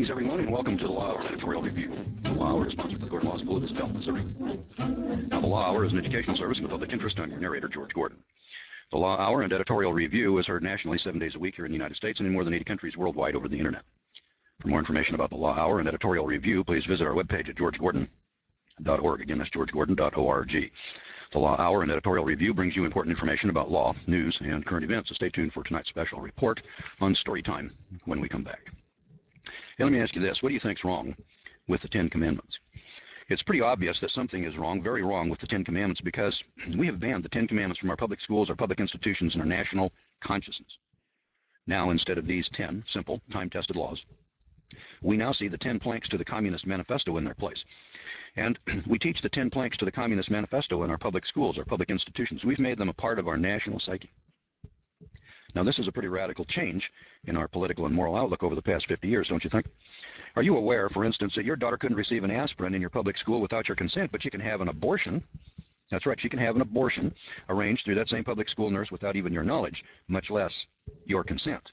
Greetings, everyone, and welcome to the Law Hour Editorial Review. The Law Hour is sponsored by the Gordon Law School of Isabel, Missouri. Now, the Law Hour is an educational service of the public interest. I'm your narrator, George Gordon. The Law Hour and Editorial Review is heard nationally 7 days a week here in the United States and in more than 80 countries worldwide over the Internet. For more information about the Law Hour and Editorial Review, please visit our webpage at georgegordon.org. Again, that's georgegordon.org. The Law Hour and Editorial Review brings you important information about law, news, and current events, so stay tuned for tonight's special report on story time when we come back. Hey, let me ask you this. What do you think's wrong with the Ten Commandments? It's pretty obvious that something is wrong, very wrong, with the Ten Commandments because we have banned the Ten Commandments from our public schools, our public institutions, and our national consciousness. Now, instead of these 10 simple, time-tested laws, we now see the 10 planks to the Communist Manifesto in their place. And we teach the 10 planks to the Communist Manifesto in our public schools, our public institutions. We've made them a part of our national psyche. Now, this is a pretty radical change in our political and moral outlook over the past 50 years, don't you think? Are you aware, for instance, that your daughter couldn't receive an aspirin in your public school without your consent, but she can have an abortion? That's right, she can have an abortion arranged through that same public school nurse without even your knowledge, much less your consent.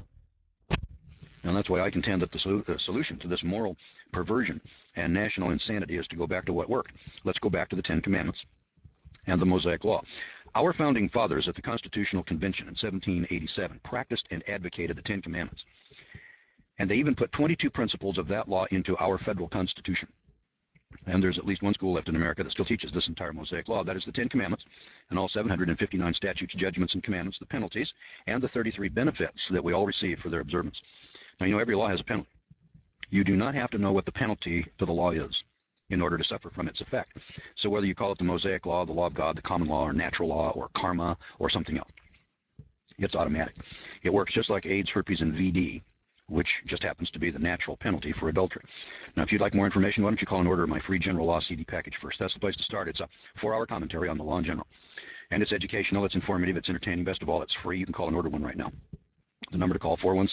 And that's why I contend that the solution to this moral perversion and national insanity is to go back to what worked. Let's go back to the Ten Commandments and the Mosaic Law. Our founding fathers at the Constitutional Convention in 1787 practiced and advocated the Ten Commandments. And they even put 22 principles of that law into our federal Constitution. And there's at least one school left in America that still teaches this entire Mosaic Law. That is the Ten Commandments and all 759 statutes, judgments, and commandments, the penalties, and the 33 benefits that we all receive for their observance. Now, you know, every law has a penalty. You do not have to know what the penalty to the law is in order to suffer from its effect. So whether you call it the Mosaic Law, the Law of God, the common law, or natural law, or karma, or something else, it's automatic. It works just like AIDS, herpes, and VD, which just happens to be the natural penalty for adultery. Now, if you'd like more information, why don't you call and order my free general law CD package first? That's the place to start. It's a 4-hour commentary on the law in general. And it's educational, it's informative, it's entertaining. Best of all, it's free. You can call and order one right now. The number to call,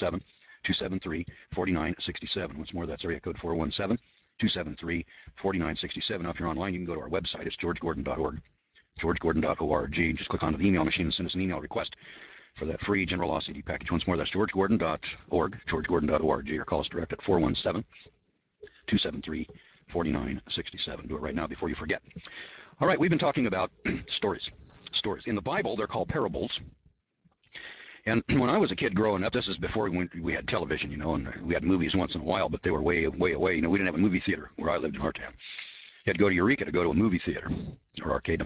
417-273-4967. Once more, that's area code 417-273-4967. Now, if you're online, you can go to our website. It's georgegordon.org, georgegordon.org. Just click onto the email machine and send us an email request for that free general law CD package. Once more, that's georgegordon.org, georgegordon.org, or call us direct at 417-273-4967. Do it right now before you forget. All right, we've been talking about stories. Stories. In the Bible, they're called parables. And when I was a kid growing up, this is before we had television, you know, and we had movies once in a while, but they were way, way away. You know, we didn't have a movie theater where I lived in our town. You had to go to Eureka to go to a movie theater or arcade.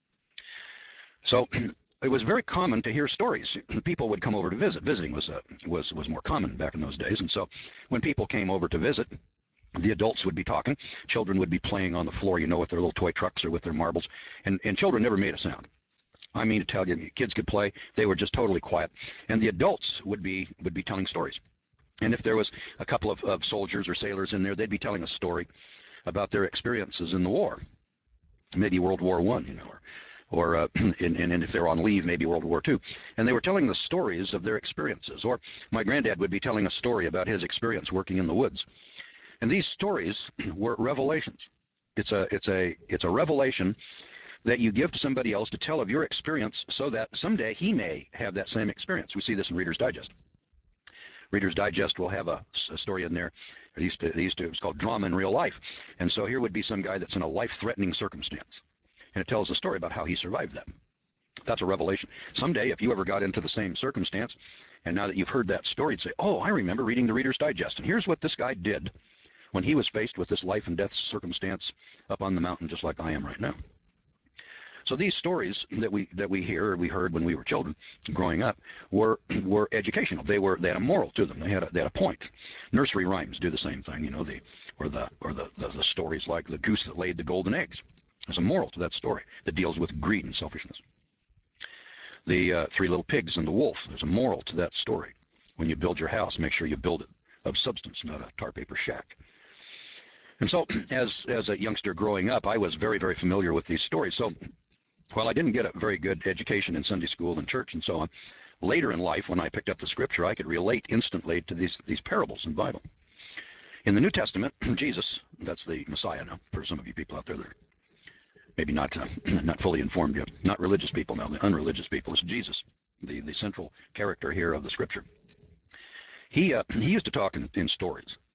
So it was very common to hear stories. People would come over to visit. Visiting was more common back in those days. And so when people came over to visit, the adults would be talking. Children would be playing on the floor, you know, with their little toy trucks or with their marbles. And children never made a sound. I mean to tell you, kids could play. They were just totally quiet. And the adults would be telling stories. And if there was a couple of soldiers or sailors in there, they'd be telling a story about their experiences in the war. Maybe World War I, you know, or and if they were on leave, maybe World War II. And they were telling the stories of their experiences. Or my granddad would be telling a story about his experience working in the woods. And these stories were revelations. It's a revelation that you give to somebody else to tell of your experience so that someday he may have that same experience. We see this in Reader's Digest. Reader's Digest will have a story in there. It was called Drama in Real Life. And so here would be some guy that's in a life-threatening circumstance. And it tells a story about how he survived that. That's a revelation. Someday, if you ever got into the same circumstance, and now that you've heard that story, you'd say, oh, I remember reading the Reader's Digest. And here's what this guy did when he was faced with this life and death circumstance up on the mountain, just like I am right now. So these stories that we hear, or we heard when we were children, growing up, were educational. They had a moral to them. They had a point. Nursery rhymes do the same thing, you know, the stories like the goose that laid the golden eggs. There's a moral to that story that deals with greed and selfishness. The three little pigs and the wolf. There's a moral to that story. When you build your house, make sure you build it of substance, not a tar paper shack. And so, as a youngster growing up, I was very, very familiar with these stories. So, while I didn't get a very good education in Sunday school and church and so on, later in life, when I picked up the Scripture, I could relate instantly to these parables in the Bible. In the New Testament, Jesus, that's the Messiah now, for some of you people out there that are maybe not fully informed yet, not religious people now, the unreligious people, it's Jesus, the central character here of the Scripture. He used to talk in stories.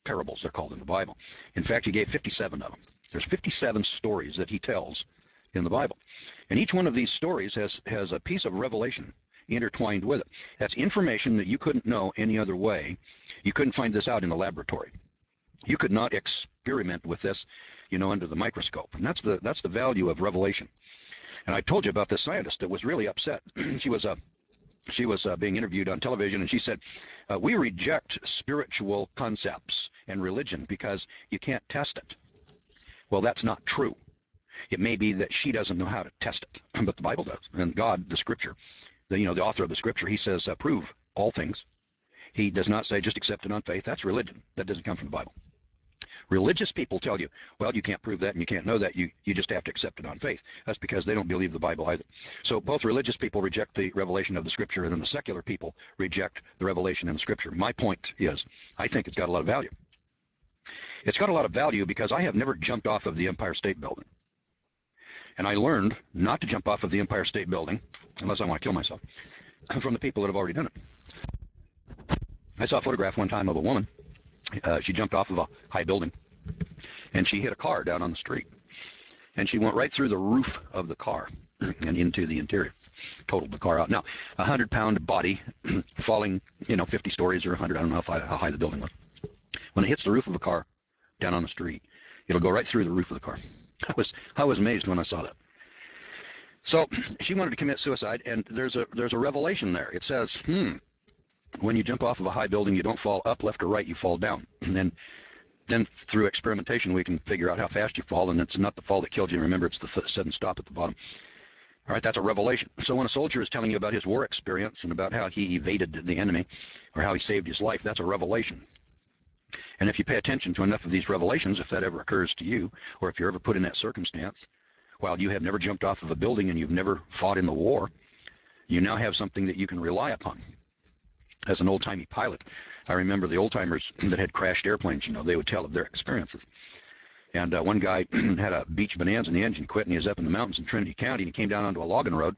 parables, they're called in the Bible. In fact, he gave 57 of them. There's 57 stories that he tells in the Bible. And each one of these stories has a piece of revelation intertwined with it. That's information that you couldn't know any other way. You couldn't find this out in a laboratory. You could not experiment with this, under the microscope. And that's the value of revelation. And I told you about this scientist that was really upset. She was being interviewed on television, and she said, we reject spiritual concepts and religion because you can't test it. Well, that's not true. It may be that she doesn't know how to test it, but the Bible does. And God, the Scripture, the author of the Scripture, he says, prove all things. He does not say just accept it on faith. That's religion. That doesn't come from the Bible. Religious people tell you, well, you can't prove that and you can't know that. You just have to accept it on faith. That's because they don't believe the Bible either. So both religious people reject the revelation of the Scripture, and then the secular people reject the revelation in the Scripture. My point is, I think it's got a lot of value. It's got a lot of value because I have never jumped off of the Empire State Building. And I learned not to jump off of the Empire State Building, unless I want to kill myself, from the people that have already done it. I saw a photograph one time of a woman. She jumped off of a high building, and she hit a car down on the street. And she went right through the roof of the car and into the interior. Totaled the car out. Now, a 100-pound body falling, 50 stories or 100, I don't know how high the building was. When it hits the roof of a car down on the street, it'll go right through the roof of the car. I was amazed when I saw that. So she wanted to commit suicide, and there's a revelation there. It says, when you jump off of a high building, you don't fall up, left, or right, you fall down. And then through experimentation, we can figure out how fast you fall, and it's not the fall that killed you. Remember, it's the sudden stop at the bottom. All right, that's a revelation. So when a soldier is telling you about his war experience and about how he evaded the enemy or how he saved his life, that's a revelation. And if you pay attention to enough of these revelations, if that ever occurs to you, or if you're ever put in that circumstance, while you have never jumped off of a building and you've never fought in the war, you now have something that you can rely upon. As an old-timey pilot, I remember the old-timers that had crashed airplanes, they would tell of their experiences. And one guy had a Beach Bonanza and the engine quit, and he was up in the mountains in Trinity County, and he came down onto a logging road,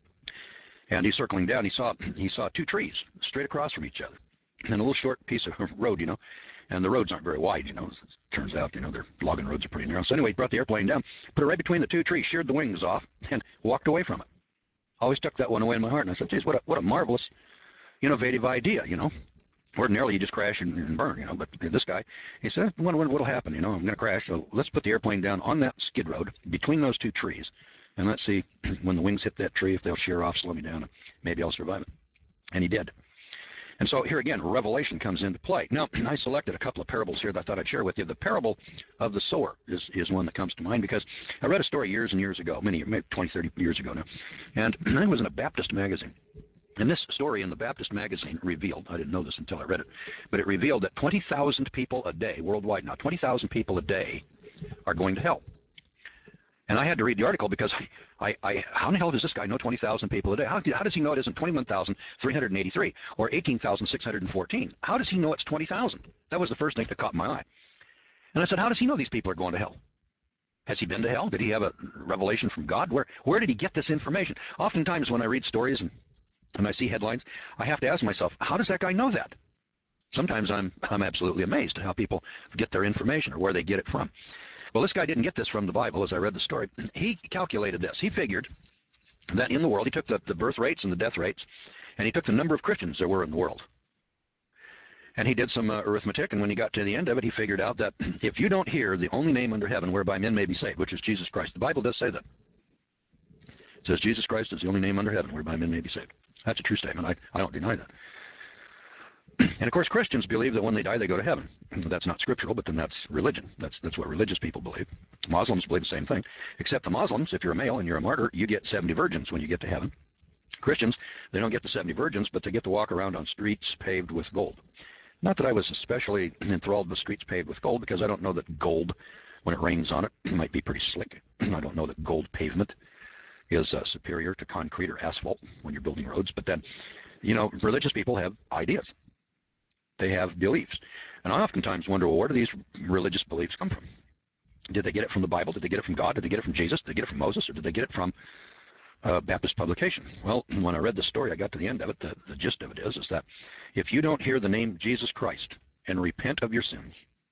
and he's circling down. He saw two trees straight across from each other, and a little short piece of road, and the roads aren't very wide, It turns out, their logging roads are pretty narrow. So anyway, he brought the airplane down, put it right between the two trees, sheared the wings off, and walked away from it. Always tucked that one away in my heart, and I said, geez, what a marvelous, innovative idea, Ordinarily, you just crash and burn, But this guy, he said, what'll happen, I'm going to crash, so let's put the airplane down on that skid road between those two trees, and let's see when the wings hit that tree if they'll shear off, slow me down, and maybe I'll survive it. And he did. And so here again, revelation comes into play. Now, I selected a couple of parables here that I thought I'd share with you. The parable of the sower is one that comes to mind because I read a story years and years ago, maybe 20, 30 years ago now, and I was in a Baptist magazine. And this story in the Baptist magazine revealed, I didn't know this until I read it, but it revealed that 20,000 people a day, worldwide now, 20,000 people a day are going to hell. And I had to read the article because how in the hell does this guy know 20,000 people a day? How does he know it isn't 21,383 or 18,614? How does he know it's 20,000? That was the first thing that caught my eye. And I said, how does he know these people are going to hell? Has he been to hell? Did he have a revelation from God? Where did he get this information? Oftentimes when I read stories and I see headlines, I have to ask myself, how does that guy know that? Sometimes I'm absolutely amazed at how people get their information or where they get it from. Well, this guy didn't get this from the Bible, as I read the story. He calculated this. He figured that in the world, he took the birth rates and the death rates, and he took the number of Christians there were in the world. And he did some arithmetic, and when he got to the end of it, he figured out that if you don't hear the only name under heaven whereby men may be saved, which is Jesus Christ, the Bible does say that. It says Jesus Christ is the only name under heaven whereby men may be saved. That's a true statement. I don't deny that. And of course, Christians believe that when they die, they go to heaven. That's not scriptural, but then that's religion. That's what religious people believe. Muslims believe the same thing. Except the Muslims, if you're a male and you're a martyr, you get 70 virgins when you get to heaven. Christians, they don't get the 70 virgins, but they get to walk around on streets paved with gold. Not that I was especially enthralled with streets paved with gold, because I don't know that gold, when it rains on it, might be pretty slick. I don't know that gold pavement is superior to concrete or asphalt when you're building roads. But then, religious people have ideas. They have beliefs. And I oftentimes wonder, well, where do these religious beliefs come from? Did they get it from the Bible? Did they get it from God? Did they get it from Jesus? Did they get it from Moses? Or did they get it from Baptist publication? Well, when I read the story, I got to the end of it. The gist of it is that if you don't hear the name Jesus Christ and repent of your sins,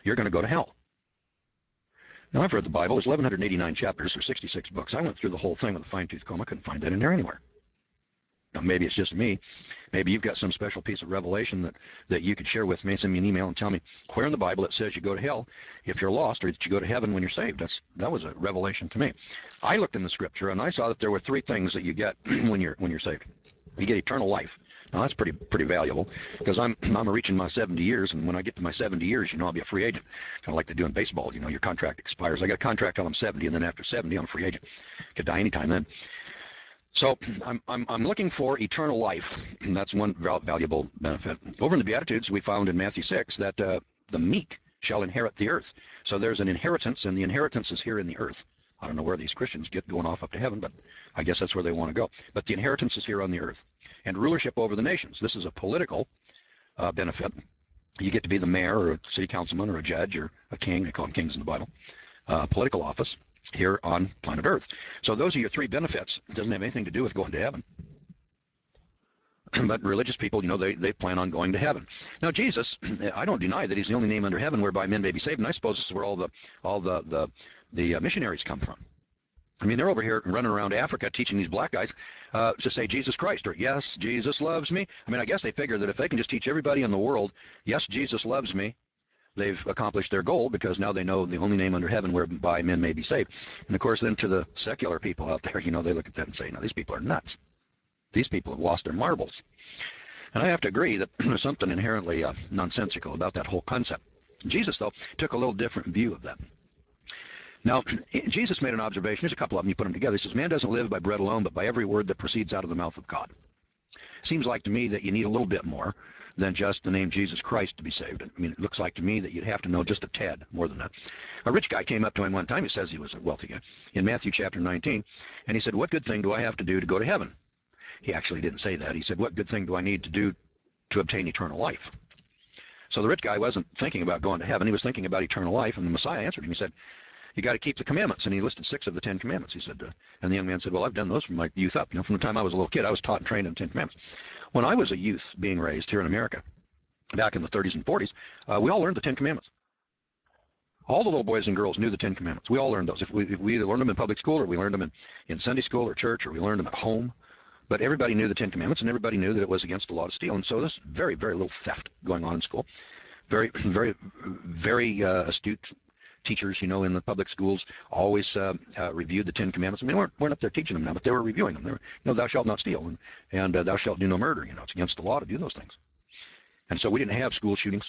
you're going to go to hell. Now, I've read the Bible. There's 1,189 chapters or 66 books. I went through the whole thing with a fine-tooth comb. I couldn't find that in there anywhere. Now, maybe it's just me. Maybe you've got some special piece of revelation that you could share with me. Send me an email and tell me where in the Bible it says you go to hell if you're lost, or that you go to heaven when you're saved. That was a revelation to me. I looked in the Scripture and I saw that there were three things that you get when you're saved. You get eternal life. Now that's pretty valuable, because I'm reaching my 70 years, and when I get to my 70 years, I'll be a free agent, kind of like they do in baseball. Your contract expires. I got a contract till I'm 70, and then after 70, I'm a free agent. Could die anytime then. So I'm looking for eternal life, and that's one valuable benefit. Over in the Beatitudes, we found in Matthew 6 that the meek shall inherit the earth. So there's an inheritance, and the inheritance is here in the earth. I don't know where these Christians get going off up to heaven, but I guess that's where they want to go. But the inheritance is here on the earth. And rulership over the nations. This is a political benefit. You get to be the mayor or a city councilman or a judge or a king. They call them kings in the Bible. Political office here on planet Earth. So those are your three benefits. It doesn't have anything to do with going to heaven. But religious people, they plan on going to heaven. Now, Jesus, I don't deny that he's the only name under heaven whereby men may be saved, and I suppose this is where all the missionaries come from. I mean, they're over here running around Africa teaching these black guys to say Jesus Christ, or yes, Jesus loves me. I mean, I guess they figure that if they can just teach everybody in the world, yes, Jesus loves me, they've accomplished their goal, because now they know the only name under heaven whereby men may be saved. And of course, then to the secular people out there, they look at that and say, no, these people are nuts. These people have lost their marbles. And I have to agree that there's something inherently nonsensical about that whole concept. Jesus, though, took a little different view of that. Now, Jesus made an observation. There's a couple of them. You put them together. He says, man doesn't live by bread alone, but by every word that proceeds out of the mouth of God. Seems like to me that you need a little bit more than just the name Jesus Christ to be saved. I mean, it looks like to me that you'd have to know just a tad more than that. A rich guy came up to him one time. He says he was a wealthy guy, in Matthew chapter 19. And he said, what good thing do I have to do to go to heaven? He actually didn't say that. He said, what good thing do I need to do to obtain eternal life? So the rich guy wasn't thinking about going to heaven. He was thinking about eternal life. And the Messiah answered him. He said, you got to keep the commandments. And he listed 6 of the 10 commandments. He said, and the young man said, well, I've done those from my youth up. From the time I was a little kid, I was taught and trained in the 10 commandments. When I was a youth being raised here in America, back in the 30s and 40s, we all learned the 10 commandments. All the little boys and girls knew the 10 commandments. We all learned those. If we either learned them in public school, or we learned them in Sunday school or church, or we learned them at home. But everybody knew the 10 commandments, and everybody knew that it was against the law to steal. And so there's very, very little theft going on in school. Very, very, very astute teachers, in the public schools always reviewed the 10 commandments. I mean, they weren't up there teaching them now, but they were reviewing them. They were, thou shalt not steal, and thou shalt do no murder. It's against the law to do those things. And so we didn't have school shootings.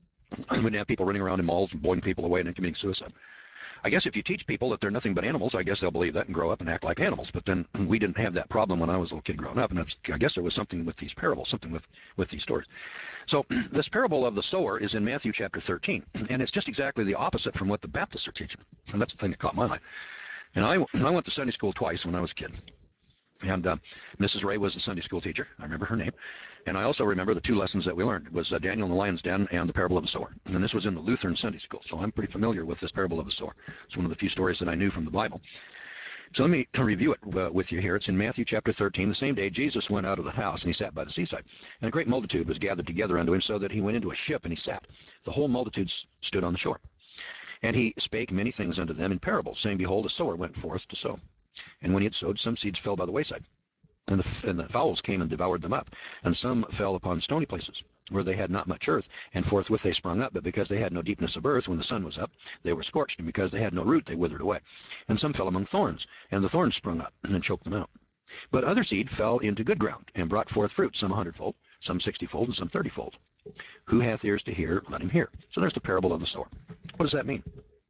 We didn't have people running around in malls and blowing people away and then committing suicide. I guess if you teach people that they're nothing but animals, I guess they'll believe that and grow up and act like animals. But then we didn't have that problem when I was a little kid growing up, and I guess there was something with these parables, something with these stories. So this parable of the sower is in Matthew chapter 13, and it's just exactly the opposite from what the Baptists are teaching. And that's the thing that caught my eye. And I went to Sunday school twice when I was a kid. And Mrs. Ray was the Sunday school teacher. I remember her name. And I also remember the 2 lessons that we learned. It was Daniel in the Lion's Den and the Parable of the Sower. And this was in the Lutheran Sunday School. So I'm pretty familiar with this Parable of the Sower. It's one of the few stories that I knew from the Bible. So let me review it with you here. It's in Matthew chapter 13. The same day Jesus went out of the house, and he sat by the seaside. And a great multitude was gathered together unto him, so that he went into a ship, and he sat. The whole multitude stood on the shore. And he spake many things unto them in parables, saying, behold, a sower went forth to sow. And when he had sowed, some seeds fell by the wayside. And the fowls came and devoured them up. And some fell upon stony places, where they had not much earth. And forthwith they sprung up, but because they had no deepness of earth, when the sun was up, they were scorched. And because they had no root, they withered away. And some fell among thorns, and the thorns sprung up, and choked them out. But other seed fell into good ground, and brought forth fruit, some 100-fold, some 60-fold, and some 30-fold. Who hath ears to hear, let him hear. So there's the parable of the sower. What does that mean?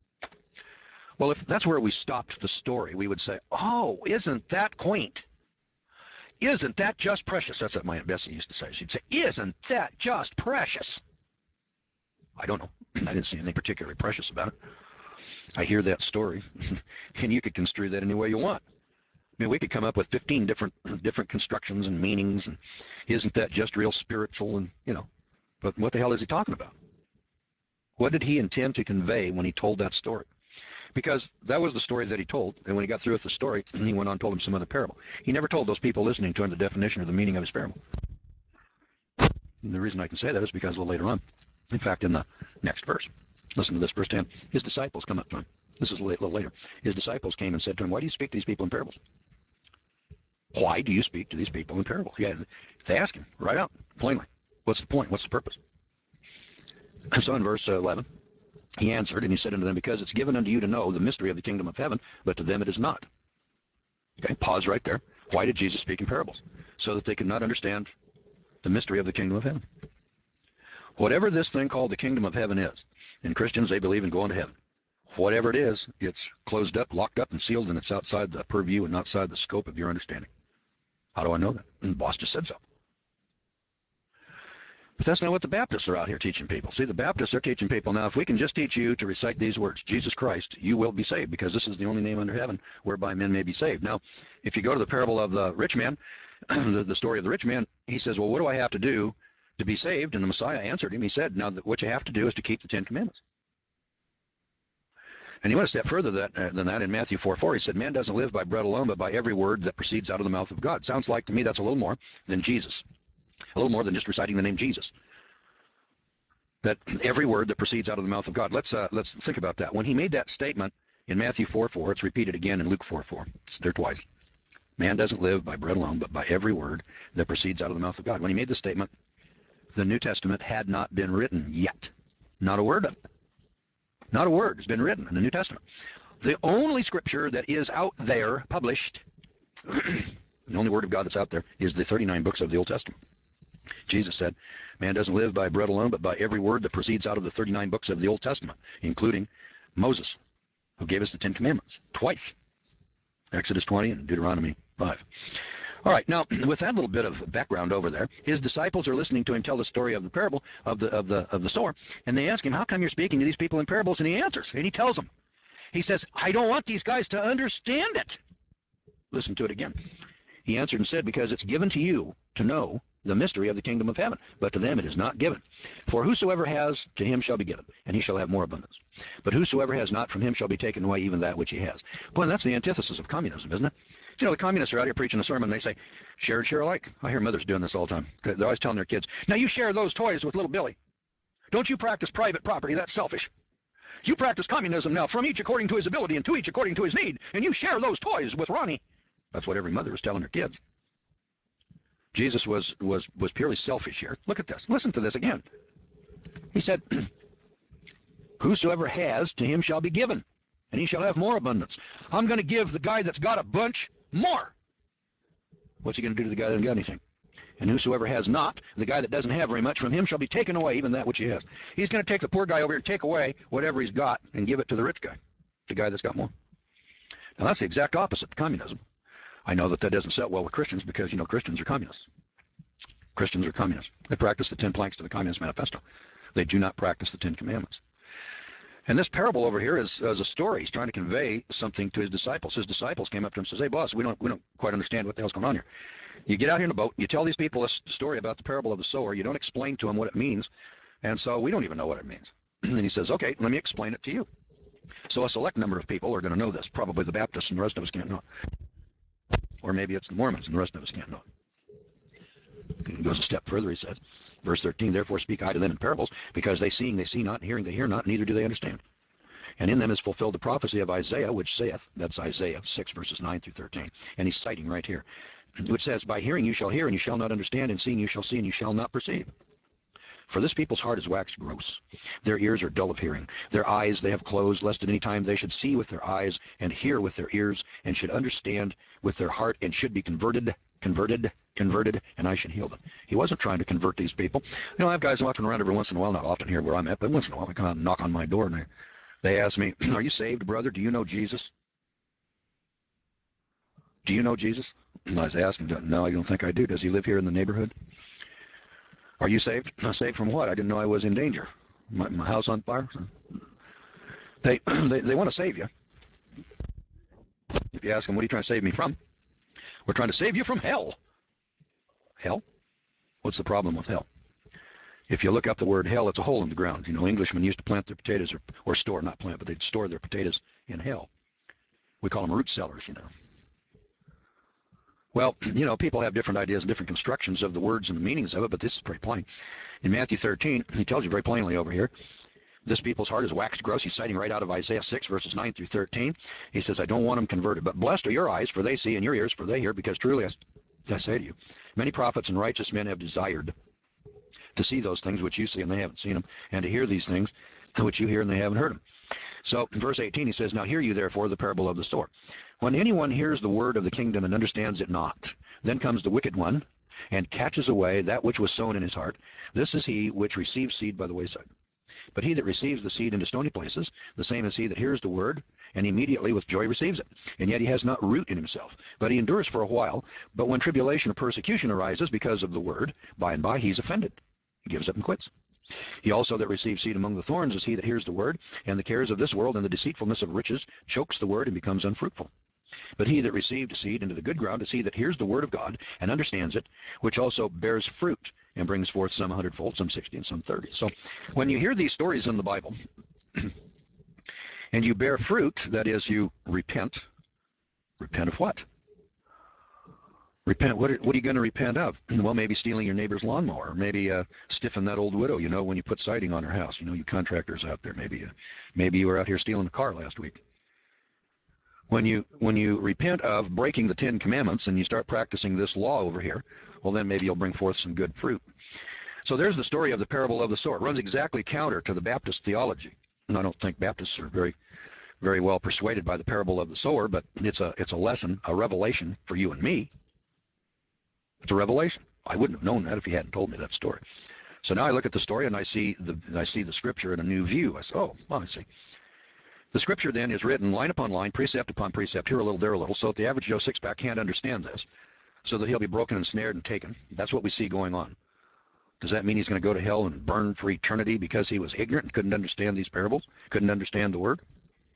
Well, if that's where we stopped the story, we would say, oh, isn't that quaint? Isn't that just precious? That's what my Aunt Bessie used to say. She'd say, isn't that just precious? I don't know. I didn't see anything particularly precious about it. I hear that story, and you could construe that any way you want. I mean, we could come up with 15 different constructions and meanings, and isn't that just real spiritual? And, but what the hell is he talking about? What did he intend to convey when he told that story? Because that was the story that he told, and when he got through with the story, he went on and told him some other parable. He never told those people listening to him the definition or the meaning of his parable. And the reason I can say that is because a little later on, in fact, in the next verse, Listen to this, verse 10. His disciples come up to him. This is a little later. His disciples came and said to him, why do you speak to these people in parables? Why do you speak to these people in parables? Yeah, they ask him right out, plainly. What's the point? What's the purpose? So in verse 11, he answered, and he said unto them, because it's given unto you to know the mystery of the kingdom of heaven, but to them it is not. Okay, pause right there. Why did Jesus speak in parables? So that they could not understand the mystery of the kingdom of heaven. Whatever this thing called the kingdom of heaven is, and Christians, they believe in going to heaven. Whatever it is, it's closed up, locked up, and sealed, and it's outside the purview and outside the scope of your understanding. How do I know that? And the boss just said so. But that's not what the Baptists are out here teaching people. See, the Baptists are teaching people, now, if we can just teach you to recite these words, Jesus Christ, you will be saved, because this is the only name under heaven whereby men may be saved. Now, if you go to the parable of the rich man, the story of the rich man, he says, well, what do I have to do to be saved? And the Messiah answered him. He said, now, what you have to do is to keep the Ten Commandments. And he went a step further than that in Matthew 4:4. He said, man doesn't live by bread alone, but by every word that proceeds out of the mouth of God. Sounds like to me that's a little more than Jesus. A little more than just reciting the name Jesus. That every word that proceeds out of the mouth of God. Let's think about that. When he made that statement in Matthew 4:4, it's repeated again in Luke 4:4. It's there twice. Man doesn't live by bread alone, but by every word that proceeds out of the mouth of God. When he made the statement, the New Testament had not been written yet. Not a word of it. Not a word has been written in the New Testament. The only scripture that is out there published, the only word of God that's out there, is the 39 books of the Old Testament. Jesus said, man doesn't live by bread alone, but by every word that proceeds out of the 39 books of the Old Testament, including Moses, who gave us the Ten Commandments twice. Exodus 20 and Deuteronomy 5. All right, now, with that little bit of background over there, his disciples are listening to him tell the story of the parable of the sower, and they ask him, how come you're speaking to these people in parables? And he answers, and he tells them. He says, I don't want these guys to understand it. Listen to it again. He answered and said, because it's given to you to know the mystery of the kingdom of heaven, but to them it is not given. For whosoever has, to him shall be given, and he shall have more abundance. But whosoever has not, from him shall be taken away even that which he has. Boy, that's the antithesis of communism, isn't it? You know, the communists are out here preaching a sermon, and they say, share and share alike. I hear mothers doing this all the time. They're always telling their kids, now you share those toys with little Billy. Don't you practice private property, that's selfish. You practice communism now, from each according to his ability and to each according to his need, and you share those toys with Ronnie. That's what every mother is telling her kids. Jesus was purely selfish here. Look at this. Listen to this again. He said, whosoever has, to him shall be given, and he shall have more abundance. I'm going to give the guy that's got a bunch more. What's he going to do to the guy that doesn't got anything? And whosoever has not, the guy that doesn't have very much, from him shall be taken away even that which he has. He's going to take the poor guy over here and take away whatever he's got and give it to the rich guy, the guy that's got more. Now, that's the exact opposite of communism. I know that doesn't set well with Christians because, you know, Christians are communists. Christians are communists. They practice the 10 planks to the Communist Manifesto. They do not practice the 10 Commandments. And this parable over here is a story. He's trying to convey something to his disciples. His disciples came up to him and says, hey, boss, we don't quite understand what the hell's going on here. You get out here in a boat, you tell these people a story about the parable of the sower, you don't explain to them what it means, and so we don't even know what it means. And he says, okay, let me explain it to you. So a select number of people are going to know this, probably the Baptists, and the rest of us can't know it. Or maybe it's the Mormons, and the rest of us can't know it. He goes a step further, he says, verse 13, therefore speak I to them in parables, because they seeing they see not, and hearing they hear not, neither do they understand. And in them is fulfilled the prophecy of Isaiah, which saith, that's Isaiah 6, verses 9 through 13. And he's citing right here, which says, by hearing you shall hear, and you shall not understand, and seeing you shall see, and you shall not perceive. For this people's heart is waxed gross. Their ears are dull of hearing. Their eyes they have closed, lest at any time they should see with their eyes, and hear with their ears, and should understand with their heart, and should be converted, and I should heal them. He wasn't trying to convert these people. You know, I have guys walking around every once in a while, not often here where I'm at, but once in a while they come out and knock on my door, and they ask me, are you saved, brother? Do you know Jesus? Do you know Jesus? And I was asking, no, I don't think I do. Does he live here in the neighborhood? Are you saved? Saved from what? I didn't know I was in danger. My house on fire? They want to save you. If you ask them, what are you trying to save me from? We're trying to save you from hell. Hell? What's the problem with hell? If you look up the word hell, it's a hole in the ground. You know, Englishmen used to plant their potatoes, or store, not plant, but they'd store their potatoes in hell. We call them root cellars, you know. Well, you know, people have different ideas and different constructions of the words and the meanings of it, but this is pretty plain. In Matthew 13, he tells you very plainly over here This people's heart is waxed gross. He's citing right out of Isaiah 6, verses 9 through 13. He says, I don't want them converted, but blessed are your eyes, for they see, and your ears, for they hear, because truly I say to you, many prophets and righteous men have desired to see those things which you see, and they haven't seen them, and to hear these things which you hear, and they haven't heard them. So in verse 18, he says, now hear you therefore the parable of the sower. When anyone hears the word of the kingdom and understands it not, then comes the wicked one, and catches away that which was sown in his heart. This is he which receives seed by the wayside. But he that receives the seed into stony places, the same is he that hears the word, and immediately with joy receives it. And yet he has not root in himself, but he endures for a while. But when tribulation or persecution arises because of the word, by and by he's offended. He gives up and quits. He also that receives seed among the thorns is he that hears the word, and the cares of this world and the deceitfulness of riches chokes the word and becomes unfruitful. But he that received seed into the good ground is he that hears the word of God and understands it, which also bears fruit and brings forth some 100-fold, some 60, and some 30. So when you hear these stories in the Bible, and you bear fruit, that is, you repent of what? Repent. What are you going to repent of? Well, maybe stealing your neighbor's lawnmower, maybe stiffing that old widow. You know, when you put siding on her house. You know, you contractors out there. Maybe you were out here stealing a car last week. When you repent of breaking the 10 Commandments and you start practicing this law over here, well, then maybe you'll bring forth some good fruit. So there's the story of the parable of the sower. It runs exactly counter to the Baptist theology. And I don't think Baptists are very, very well persuaded by the parable of the sower, but it's a lesson, a revelation for you and me. It's a revelation. I wouldn't have known that if he hadn't told me that story. So now I look at the story and I see the scripture in a new view. I say, oh, well, I see. The scripture then is written line upon line, precept upon precept, here a little, there a little, so that the average Joe Sixpack can't understand this, so that he'll be broken and snared and taken. That's what we see going on. Does that mean he's going to go to hell and burn for eternity because he was ignorant and couldn't understand these parables, couldn't understand the word?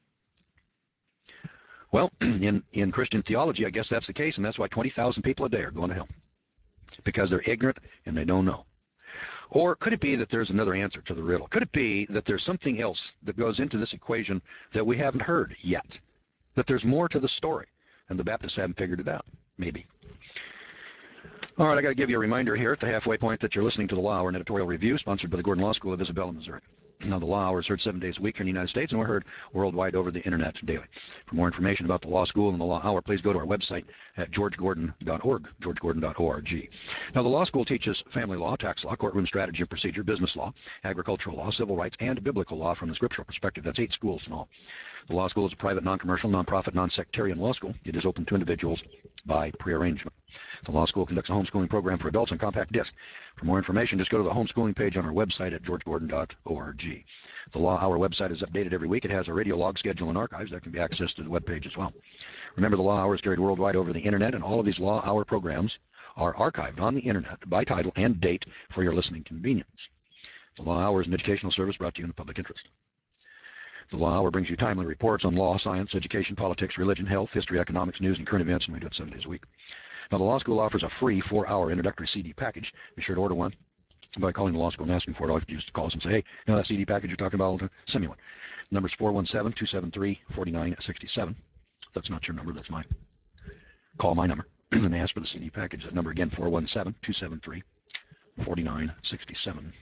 Well, in Christian theology, I guess that's the case, and that's why 20,000 people a day are going to hell, because they're ignorant and they don't know. Or could it be that there's another answer to the riddle? Could it be that there's something else that goes into this equation that we haven't heard yet? That there's more to the story, and the Baptists haven't figured it out? Maybe. All right, I got to give you a reminder here at the halfway point that you're listening to the Law Hour, an editorial review sponsored by the Gordon Law School of Isabella, Missouri. Now, the Law Hour is heard 7 days a week here in the United States, and we're heard worldwide over the internet daily. For more information about the Law School and the Law Hour, please go to our website at georgegordon.org, georgegordon.org. Now, the Law School teaches family law, tax law, courtroom strategy and procedure, business law, agricultural law, civil rights, and biblical law from the scriptural perspective. That's 8 schools in all. The Law School is a private, non-commercial, non-profit, non-sectarian law school. It is open to individuals by prearrangement. The Law School conducts a homeschooling program for adults on compact disc. For more information, just go to the homeschooling page on our website at georgegordon.org. The Law Hour website is updated every week. It has a radio log schedule and archives that can be accessed to the webpage as well. Remember, the Law Hour is carried worldwide over the internet, and all of these Law Hour programs are archived on the internet by title and date for your listening convenience. The Law Hour is an educational service brought to you in the public interest. The Law Hour brings you timely reports on law, science, education, politics, religion, health, history, economics, news, and current events, and we do it 7 days a week. Now, the Law School offers a free 4-hour introductory CD package. Be sure to order one by calling the Law School and asking for it. All you have to do is call us and say, hey, you know that CD package you're talking about? Send me one. The number is 417-273-4967. That's not your number. That's mine. Call my number and ask for the CD package. That number again, 417-273-4967.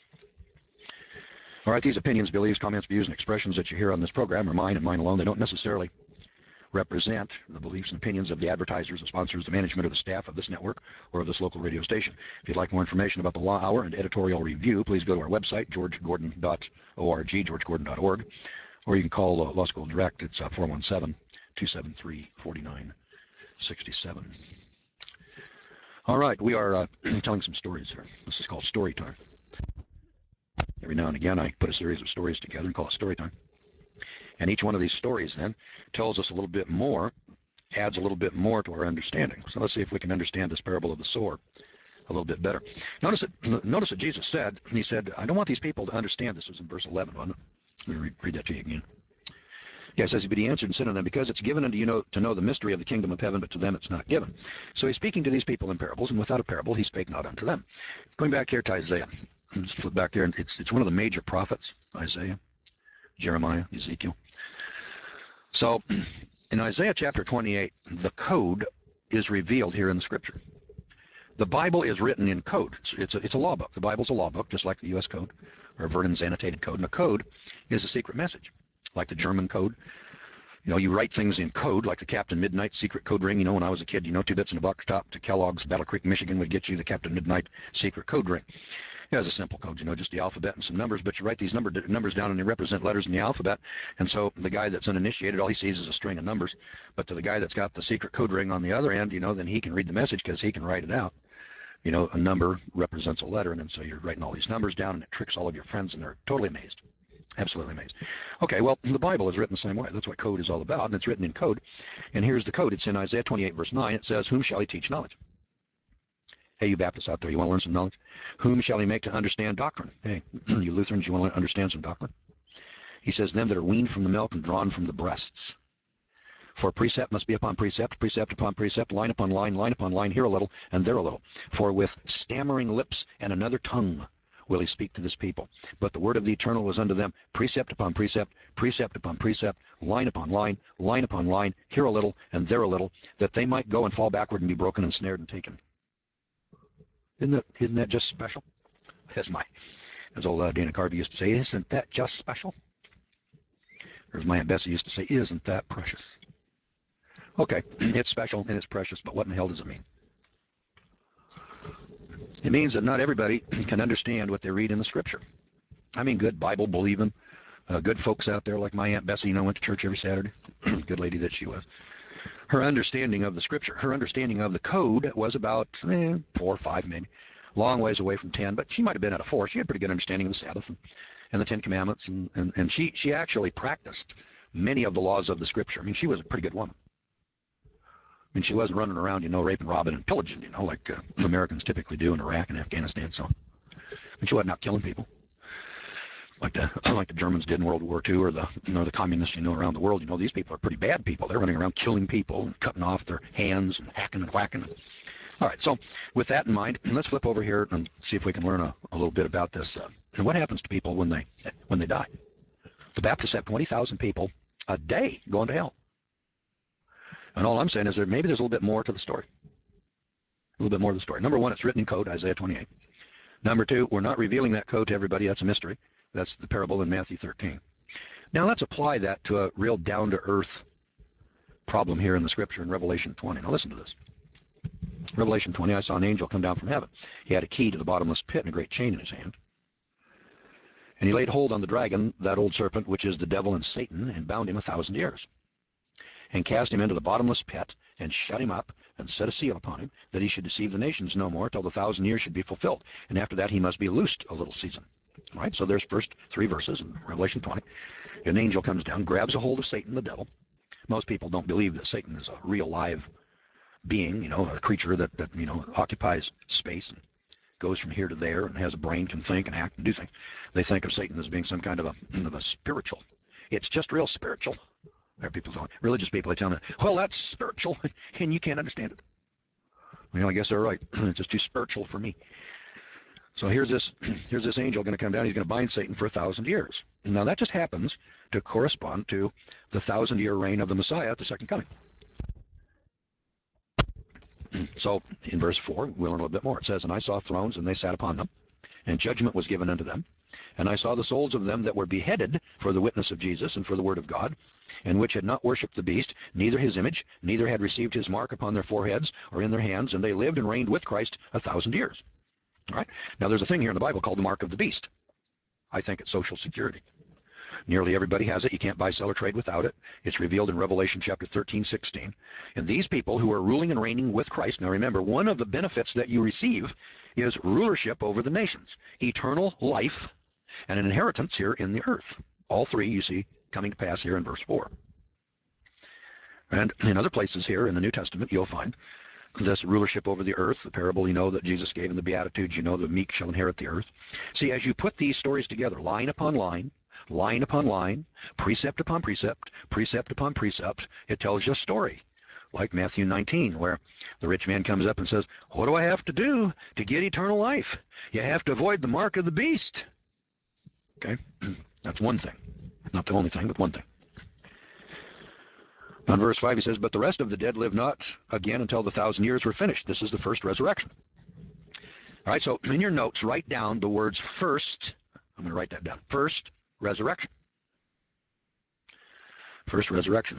All right, these opinions, beliefs, comments, views, and expressions that you hear on this program are mine and mine alone. They don't necessarily represent the beliefs and opinions of the advertisers, the sponsors, the management, or the staff of this network or of this local radio station. If you'd like more information about the Law Hour and editorial review, please go to our website, georgegordon.org, georgegordon.org, or you can call Law School Direct. It's 417-273-4967. All right, we are telling some stories here. This is called Story Time. Every now and again, I put a series of stories together and call it Story Time. And each one of these stories then tells us a little bit more, adds a little bit more to our understanding. So let's see if we can understand this parable of the sower a little bit better. Notice what Jesus said. He said, I don't want these people to understand. This was in verse 11, wasn't it? Let me read that to you again. Yeah, it says, but he answered and said unto them, because it's given unto you to know the mystery of the kingdom of heaven, but to them it's not given. So he's speaking to these people in parables, and without a parable he spake not unto them. Going back here to Isaiah. Just flip back there, and it's one of the major prophets, Isaiah, Jeremiah, Ezekiel. So in Isaiah chapter 28, the code is revealed here in the scripture. The Bible is written in code. It's a law book. The Bible's a law book, just like the U.S. Code. or Vernon's annotated code. And a code is a secret message, like the German code. You write things in code, like the Captain Midnight secret code ring. When I was a kid, 2 bits in a box top to Kellogg's, Battle Creek, Michigan would get you the Captain Midnight secret code ring. It was a simple code, just the alphabet and some numbers, but you write these numbers down and they represent letters in the alphabet. And so the guy that's uninitiated, all he sees is a string of numbers. But to the guy that's got the secret code ring on the other end, then he can read the message because he can write it out. A number represents a letter, and then so you're writing all these numbers down, and it tricks all of your friends, and they're totally amazed. Absolutely amazed. Okay, well, the Bible is written the same way. That's what code is all about, and it's written in code. And here's the code. It's in Isaiah 28, verse 9. It says, "Whom shall he teach knowledge?" Hey, you Baptists out there, you want to learn some knowledge? "Whom shall he make to understand doctrine?" Hey, you Lutherans, you want to understand some doctrine? He says, "Them that are weaned from the milk and drawn from the breasts. For precept must be upon precept, precept upon precept, line upon line, line upon line, here a little and there a little. For with stammering lips and another tongue will he speak to this people. But the word of the Eternal was unto them, precept upon precept, precept upon precept, line upon line, line upon line, here a little and there a little, that they might go and fall backward and be broken and snared and taken." Isn't that just special? As old Dana Carvey used to say, isn't that just special? Or as my Aunt Bessie used to say, isn't that precious? Okay, it's special and it's precious, but what in the hell does it mean? It means that not everybody can understand what they read in the Scripture. I mean, good Bible-believing, good folks out there like my Aunt Bessie, went to church every Saturday. Good lady that she was. Her understanding of the Scripture, her understanding of the code was about 4 or 5 maybe. Long ways away from 10, but she might have been at a 4. She had a pretty good understanding of the Sabbath and the Ten Commandments, and she actually practiced many of the laws of the Scripture. I mean, she was a pretty good woman. I mean, she wasn't running around, raping, robbing, and pillaging, like Americans typically do in Iraq and Afghanistan. So, and she wasn't out killing people like the Germans did in World War II, or the communists, around the world. These people are pretty bad people. They're running around killing people and cutting off their hands and hacking and whacking. All right, so with that in mind, let's flip over here and see if we can learn a little bit about this. And what happens to people when they die? The Baptists have 20,000 people a day going to hell. And all I'm saying is maybe there's a little bit more to the story. A little bit more to the story. Number one, it's written in code, Isaiah 28. Number two, we're not revealing that code to everybody. That's a mystery. That's the parable in Matthew 13. Now let's apply that to a real down-to-earth problem here in the Scripture in Revelation 20. Now listen to this. Revelation 20, I saw an angel come down from heaven. He had a key to the bottomless pit and a great chain in his hand. And he laid hold on the dragon, that old serpent, which is the devil and Satan, and bound him 1,000 years. And cast him into the bottomless pit, and shut him up, and set a seal upon him, that he should deceive the nations no more, till the 1,000 years should be fulfilled. And after that he must be loosed a little season. All right, so there's first 3 verses in Revelation 20. An angel comes down, grabs a hold of Satan, the devil. Most people don't believe that Satan is a real live being, a creature that occupies space and goes from here to there and has a brain, can think and act and do things. They think of Satan as being some kind of a spiritual. It's just real spiritual. There are people, religious people, they tell me, well, that's spiritual, and you can't understand it. Well, I guess they're right. It's just too spiritual for me. So here's this angel going to come down. He's going to bind Satan for 1,000 years. Now that just happens to correspond to the 1,000-year reign of the Messiah at the second coming. So in verse 4, we'll learn a little bit more. It says, "And I saw thrones, and they sat upon them, and judgment was given unto them. And I saw the souls of them that were beheaded for the witness of Jesus and for the word of God, and which had not worshipped the beast, neither his image, neither had received his mark upon their foreheads or in their hands, and they lived and reigned with Christ 1,000 years." All right? Now there's a thing here in the Bible called the mark of the beast. I think it's Social Security. Nearly everybody has it. You can't buy, sell, or trade without it. It's revealed in Revelation chapter 13, 16. And these people who are ruling and reigning with Christ, now remember, one of the benefits that you receive is rulership over the nations, eternal life, and an inheritance here in the earth. All three you see coming to pass here in verse 4. And in other places here in the New Testament, you'll find this rulership over the earth, the parable, that Jesus gave in the Beatitudes, the meek shall inherit the earth. See, as you put these stories together, line upon line upon line, precept upon precept, precept upon precept, it tells you a story. Like Matthew 19, where the rich man comes up and says, "What do I have to do to get eternal life?" You have to avoid the mark of the beast. Okay? That's one thing. Not the only thing, but one thing. On verse 5, he says, "But the rest of the dead live not again until the 1,000 years were finished." This is the first resurrection. All right, so in your notes, write down the words first, I'm going to write that down. First resurrection. First resurrection.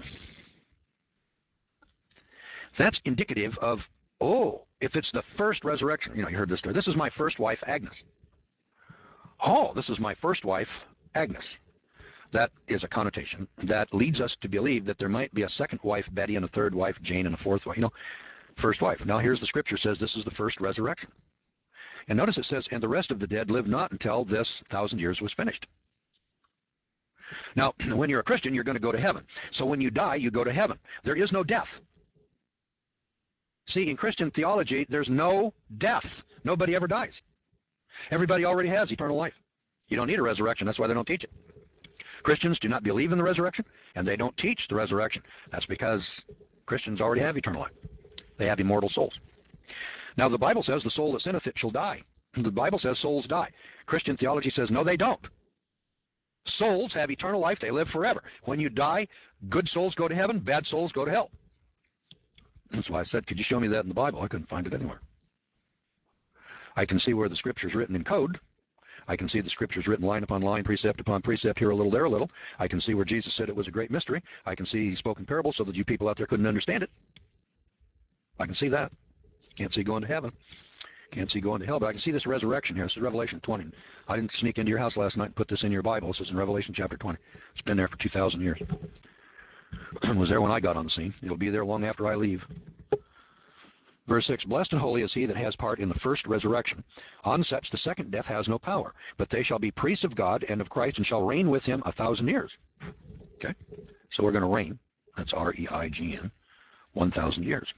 That's indicative of, oh, if it's the first resurrection, you heard this story. This is my first wife, Agnes. Oh, this is my first wife, Agnes. That is a connotation that leads us to believe that there might be a second wife, Betty, and a third wife, Jane, and a fourth wife. First wife. Now here's the scripture says this is the first resurrection. And notice it says, and the rest of the dead lived not until this 1,000 years was finished. Now, when you're a Christian, you're going to go to heaven. So when you die, you go to heaven. There is no death. See, in Christian theology, there's no death. Nobody ever dies. Everybody already has eternal life. You don't need a resurrection. That's why they don't teach it. Christians do not believe in the resurrection, and they don't teach the resurrection. That's because Christians already have eternal life. They have immortal souls. Now, the Bible says the soul that sinneth it shall die. The Bible says souls die. Christian theology says, no, they don't. Souls have eternal life. They live forever. When you die, good souls go to heaven, bad souls go to hell. That's why I said, could you show me that in the Bible? I couldn't find it anywhere. I can see where the scripture's written in code. I can see the scriptures written line upon line, precept upon precept, here a little, there a little. I can see where Jesus said it was a great mystery. I can see he spoke in parables so that you people out there couldn't understand it. I can see that. Can't see going to heaven. Can't see going to hell, but I can see this resurrection here. This is Revelation 20. I didn't sneak into your house last night and put this in your Bible. This is in Revelation chapter 20. It's been there for 2,000 years. It was there when I got on the scene. It'll be there long after I leave. Verse 6, blessed and holy is he that has part in the first resurrection. On such the second death has no power, but they shall be priests of God and of Christ and shall reign with him 1,000 years. Okay, so we're going to reign. That's R-E-I-G-N, 1,000 years.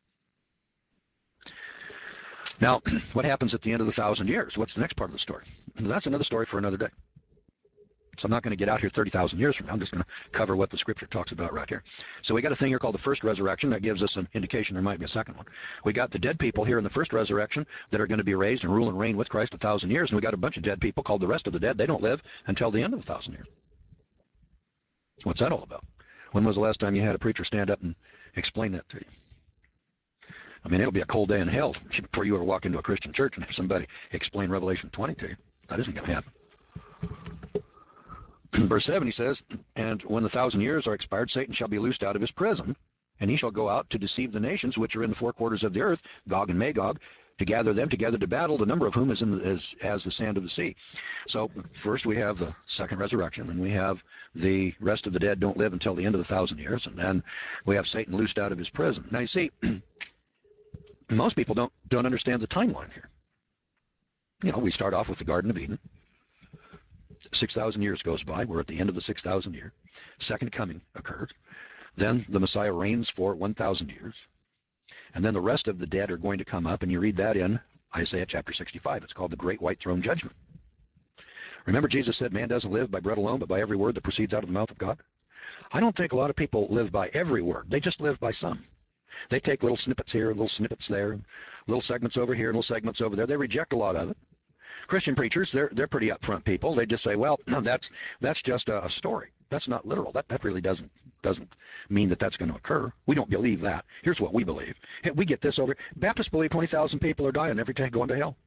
Now, what happens at the end of the 1,000 years? What's the next part of the story? That's another story for another day. So I'm not going to get out here 30,000 years from now. I'm just going to cover what the scripture talks about right here. So we got a thing here called the first resurrection. That gives us an indication there might be a second one. We got the dead people here in the first resurrection that are going to be raised and rule and reign with Christ 1,000 years. And we got a bunch of dead people called the rest of the dead. They don't live until the end of the 1,000 years. What's that all about? When was the last time you had a preacher stand up and explain that to you? I mean, it'll be a cold day in hell for you to walk into a Christian church and have somebody explain Revelation 20 to you. That isn't going to happen. Verse 7, he says, and when the 1,000 years are expired, Satan shall be loosed out of his prison, and he shall go out to deceive the nations which are in the four quarters of the earth, Gog and Magog, to gather them together to battle, the number of whom is as the sand of the sea. So first we have the second resurrection, then we have the rest of the dead don't live until the end of the 1,000 years, and then we have Satan loosed out of his prison. Now you see, most people don't understand the timeline here. We start off with the Garden of Eden. 6,000 years goes by. We're at the end of the 6,000 year. Second coming occurs. Then the Messiah reigns for 1,000 years. And then the rest of the dead are going to come up, and you read that in Isaiah chapter 65. It's called the Great White Throne Judgment. Remember Jesus said man doesn't live by bread alone, but by every word that proceeds out of the mouth of God? I don't think a lot of people live by every word. They just live by some. They take little snippets here, little snippets there, little segments over here, little segments over there. They reject a lot of it. Christian preachers, they're pretty upfront people. They just say, well, that's just a story. That's not literal. That really doesn't mean that that's going to occur. We don't believe that. Here's what we believe. We get this over. Baptists believe 20,000 people are dying every day going to hell.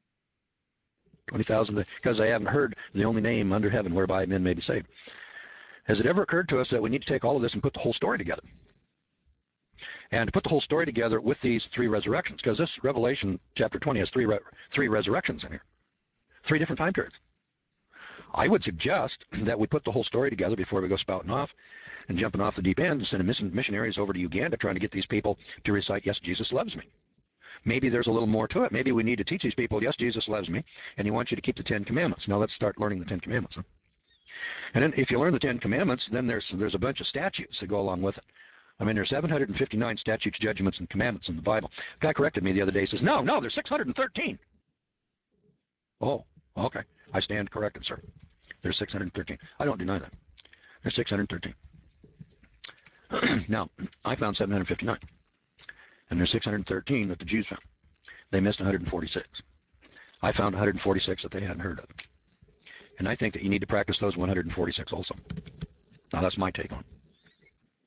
20,000 because they haven't heard the only name under heaven whereby men may be saved. Has it ever occurred to us that we need to take all of this and put the whole story together? And to put the whole story together with these three resurrections, because this Revelation chapter 20 has three resurrections in here. 3 different time periods. I would suggest that we put the whole story together before we go spouting off and jumping off the deep end and sending missionaries over to Uganda trying to get these people to recite, yes, Jesus loves me. Maybe there's a little more to it. Maybe we need to teach these people, yes, Jesus loves me, and he wants you to keep the 10 Commandments. Now let's start learning the 10 Commandments. Huh? And then if you learn the 10 Commandments, then there's a bunch of statutes that go along with it. I mean, there's 759 statutes, judgments, and commandments in the Bible. A guy corrected me the other day. He says, no, there's 613. Oh, okay. I stand corrected, sir. There's 613. I don't deny that. There's 613. Now, I found 759. And there's 613 that the Jews found. They missed 146. I found 146 that they hadn't heard of. And I think that you need to practice those 146 also. Now, that's my take on it.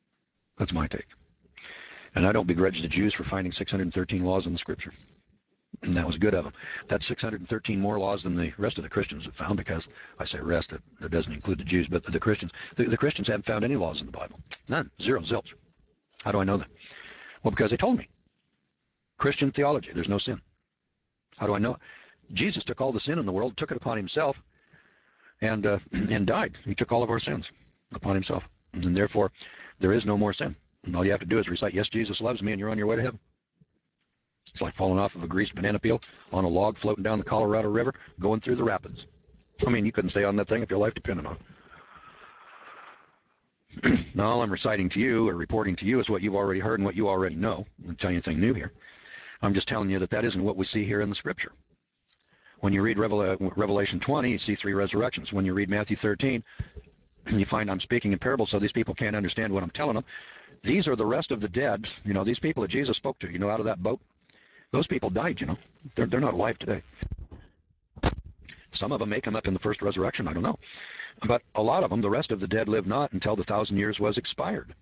That's my take. And I don't begrudge the Jews for finding 613 laws in the Scripture. And that was good of them. That's 613 more laws than the rest of the Christians have found, because I say rest, that doesn't include the Jews, but the Christians. The Christians haven't found any laws in the Bible. None. Zero. Zilch. How do I know that? Well, because they told me. Christian theology, there's no sin. How do I know it? Jesus took all the sin in the world, took it upon himself, and died. He took all of our sins upon himself. And therefore, there is no more sin. And all you have to do is recite, yes, Jesus loves me, and you're on your way to heaven. It's like falling off of a greased banana peel on a log floating down the Colorado River, going through the rapids. I mean, you couldn't stay on that thing if your life depended on it. Now, all I'm reciting to you or reporting to you is what you've already heard and what you already know. I don't tell you anything new here. I'm just telling you that that isn't what we see here in the Scripture. When you read Revelation 20, you see 3 resurrections. When you read Matthew 13, you find I'm speaking in parables so these people can't understand what I'm telling them. These are the rest of the dead. You know, these people that Jesus spoke to, you know, out of that boat. Those people died, you know. They're not alive today. Some of them may come up in the first resurrection, I don't know. But a lot of them, the rest of the dead, live not until the 1,000 years was expired.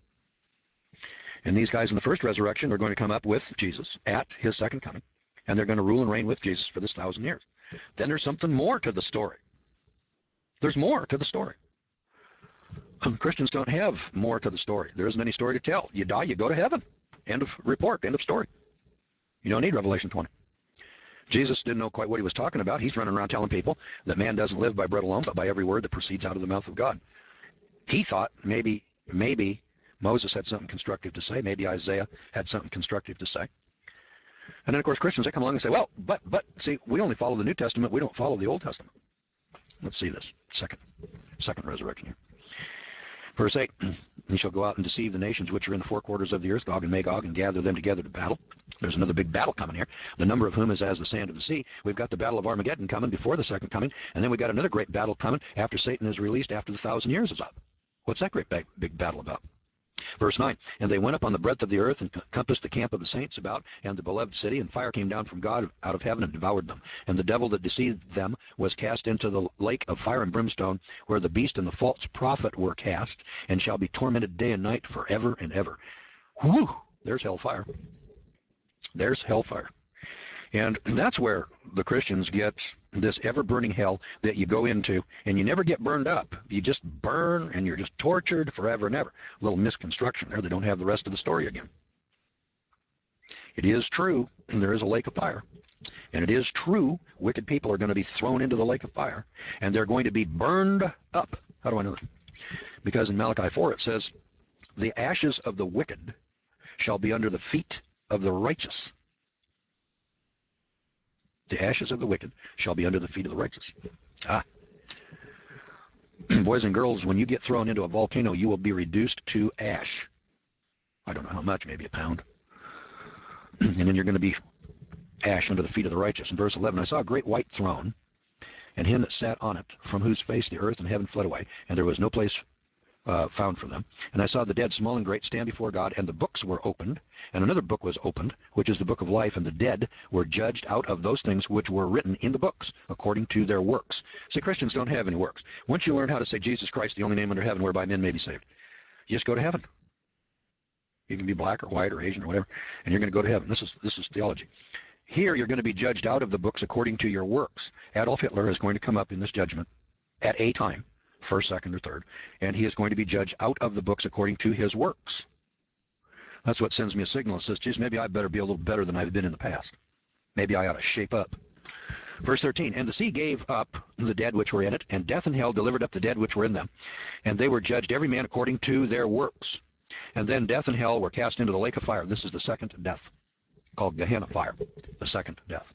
And these guys in the first resurrection are going to come up with Jesus at his second coming. And they're going to rule and reign with Jesus for this 1,000 years. Then there's something more to the story. There's more to the story. Christians don't have more to the story. There isn't any story to tell. You die, you go to heaven. End of report, end of story. You don't need Revelation 20. Jesus didn't know quite what he was talking about. He's running around telling people that man doesn't live by bread alone, but by every word that proceeds out of the mouth of God. He thought maybe Moses had something constructive to say. Maybe Isaiah had something constructive to say. And then, of course, Christians, they come along and say, well, but see, we only follow the New Testament. We don't follow the Old Testament. Let's see this. Second resurrection here. Verse 8, he shall go out and deceive the nations which are in the 4 quarters of the earth, Gog and Magog, and gather them together to battle. There's another big battle coming here, the number of whom is as the sand of the sea. We've got the battle of Armageddon coming before the second coming, and then we've got another great battle coming after Satan is released after the 1,000 years is up. What's that great big battle about? Verse 9, and they went up on the breadth of the earth and compassed the camp of the saints about and the beloved city, and fire came down from God out of heaven and devoured them. And the devil that deceived them was cast into the lake of fire and brimstone, where the beast and the false prophet were cast, and shall be tormented day and night forever and ever. Whew! There's hellfire. There's hellfire. And that's where the Christians get this ever-burning hell that you go into, and you never get burned up. You just burn, and you're just tortured forever and ever. A little misconstruction there. They don't have the rest of the story again. It is true, and there is a lake of fire. And it is true, wicked people are going to be thrown into the lake of fire, and they're going to be burned up. How do I know that? Because in Malachi 4 it says, the ashes of the wicked shall be under the feet of the righteous. The ashes of the wicked shall be under the feet of the righteous. Ah. Boys and girls, when you get thrown into a volcano, you will be reduced to ash. I don't know how much, maybe a pound. And then you're going to be ash under the feet of the righteous. In verse 11, I saw a great white throne, and him that sat on it, from whose face the earth and heaven fled away, and there was no place found for them. And I saw the dead, small and great, stand before God, and the books were opened, and another book was opened, which is the book of life, and the dead were judged out of those things which were written in the books, according to their works. See, Christians don't have any works. Once you learn how to say Jesus Christ, the only name under heaven whereby men may be saved, you just go to heaven. You can be black or white or Asian or whatever, and you're going to go to heaven. This is theology. Here, you're going to be judged out of the books according to your works. Adolf Hitler is going to come up in this judgment at a time, first, second, or third, and he is going to be judged out of the books according to his works. That's what sends me a signal that says, geez, maybe I better be a little better than I've been in the past. Maybe I ought to shape up. Verse 13, and the sea gave up the dead which were in it, and death and hell delivered up the dead which were in them. And they were judged every man according to their works. And then death and hell were cast into the lake of fire. This is the second death, called Gehenna fire, the second death.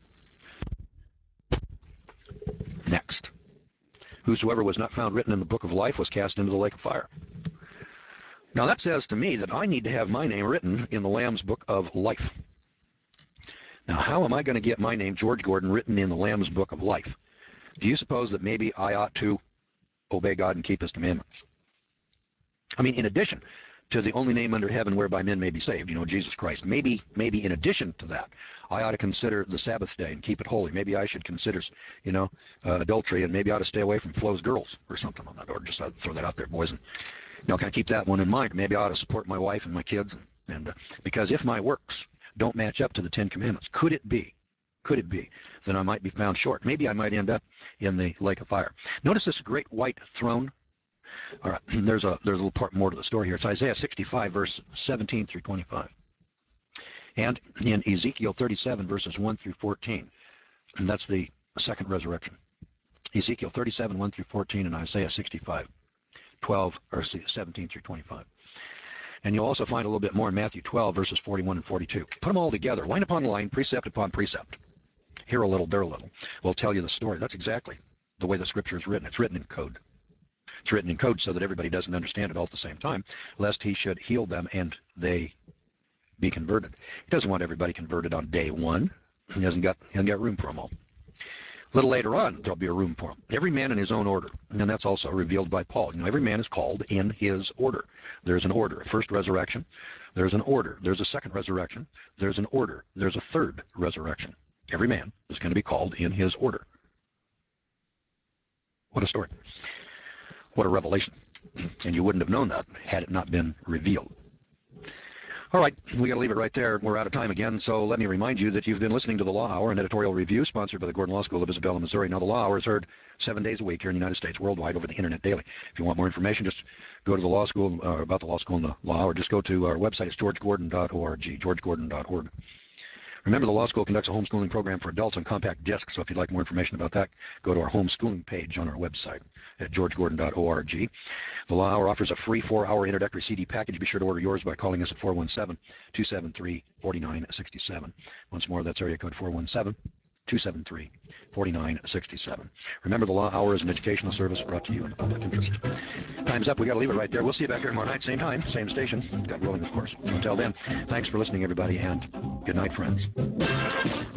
Next. Whosoever was not found written in the book of life was cast into the lake of fire. Now that says to me that I need to have my name written in the Lamb's book of life. Now how am I going to get my name, George Gordon, written in the Lamb's book of life? Do you suppose that maybe I ought to obey God and keep his commandments? I mean, in addition to the only name under heaven whereby men may be saved, Jesus Christ. Maybe in addition to that, I ought to consider the Sabbath day and keep it holy. Maybe I should consider, adultery, and maybe I ought to stay away from Flo's girls or something on that, or just throw that out there, boys. And, kind of keep that one in mind. Maybe I ought to support my wife and my kids, and because if my works don't match up to the Ten Commandments, could it be could it be that I might be found short? Maybe I might end up in the lake of fire. Notice this great white throne. All right, there's a little part more to the story here. It's Isaiah 65, verse 17 through 25. And in Ezekiel 37, verses 1 through 14. And that's the second resurrection. Ezekiel 37, 1 through 14, and Isaiah 65, 12, or 17 through 25. And you'll also find a little bit more in Matthew 12, verses 41 and 42. Put them all together, line upon line, precept upon precept. Here a little, there a little. We'll tell you the story. That's exactly the way the scripture is written. It's written in code. It's written in code so that everybody doesn't understand it all at the same time, lest he should heal them and they be converted. He doesn't want everybody converted on day one. He hasn't got room for them all. A little later on, there'll be a room for them. Every man in his own order. And that's also revealed by Paul. You know, every man is called in his order. There's an order. First resurrection. There's an order. There's a second resurrection. There's an order. There's a third resurrection. Every man is going to be called in his order. What a story. What a revelation. And you wouldn't have known that had it not been revealed. All right, we got to leave it right there. We're out of time again, so let me remind you that you've been listening to The Law Hour, an editorial review sponsored by the Gordon Law School of Isabella, Missouri. Now, The Law Hour is heard 7 days a week here in the United States, worldwide, over the internet daily. If you want more information, just go to the law school, about the law school and the Law Hour. Just go to our website. It's georgegordon.org, georgegordon.org. Remember, the law school conducts a homeschooling program for adults on compact discs, so if you'd like more information about that, go to our homeschooling page on our website at georgegordon.org. The Law Hour offers a free 4-hour introductory CD package. Be sure to order yours by calling us at 417-273-4967. Once more, that's area code 417-273-4967. Remember, the Law Hour is an educational service brought to you in the public interest. Time's up. We got to leave it right there. We'll see you back here tomorrow night, same time, same station. God willing, of course. Until then, thanks for listening, everybody, and good night, friends.